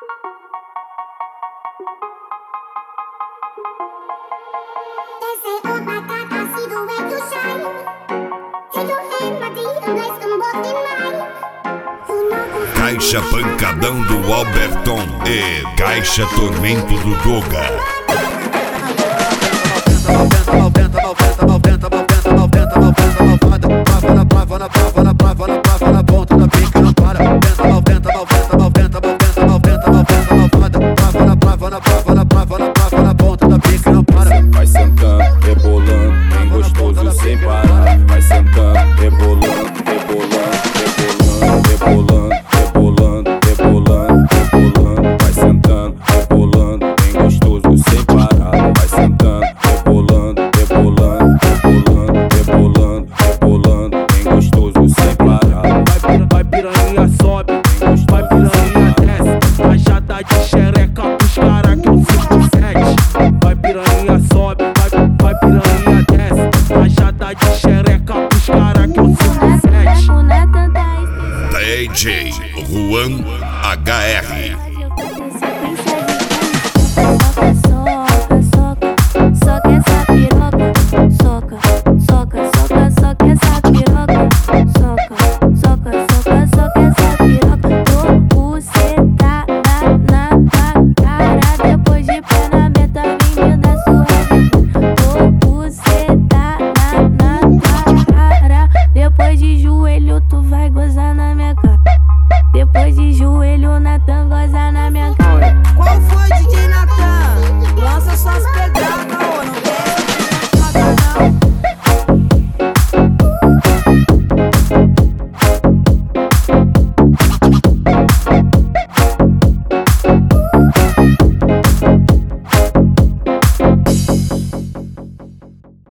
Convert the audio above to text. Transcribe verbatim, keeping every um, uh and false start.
Caixa pancadão do Alberton e Caixa tormento do Doga. Vai sentando, rebolando, bem gostoso sem parar. Vai sentando, rebolando, rebolando, rebolando, rebolando, rebolando, rebolando, vai sentando, rebolando, bem gostoso sem parar. Vai sentando, rebolando, rebolando, rebolando, rebolando, rebolando, bem gostoso sem parar. Vai, vai piranha sobe, vai piranha desce, rajada de xereca pros cara que eu cinco sete. Vai piranha sobe, vai, vai piranha desce, rajada de xereca pros cara que eu cinco sete. D J Juan H R